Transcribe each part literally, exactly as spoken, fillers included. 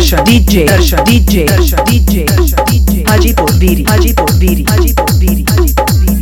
दर्शन डीजे दर्शन डीजे दर्शन डीजे दर्शन डीजे हाजीपुर बीरी हाजीपुर बीरी हाजीपुर बीरी हाजीपुर बीरी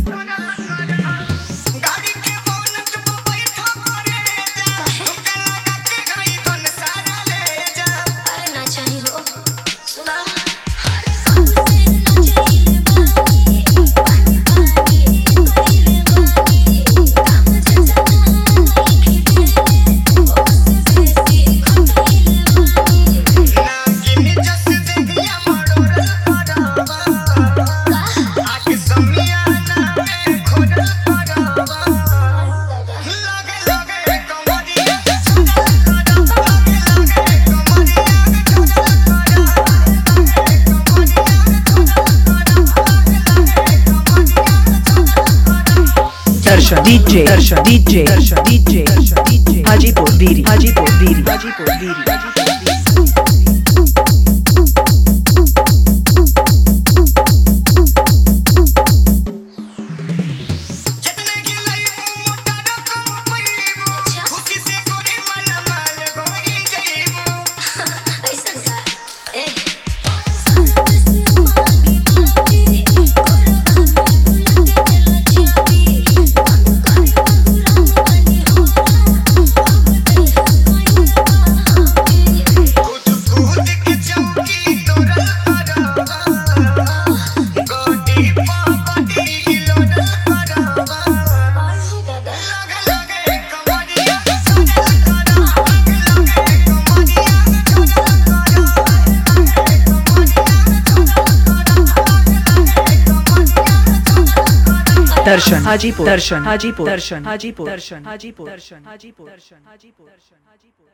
दर्शन डीजे दर्शन डीजे दर्शन डीजे दर्शन डीजे हाजीपुर बीरी हाजीपुर बीरी हाजीपुर बीरी दर्शन हाजीपुर दर्शन हाजीपुर दर्शन हाजीपुर दर्शन हाजीपुर दर्शन हाजीपुर दर्शन हाजीपुर दर्शन हाजीपुर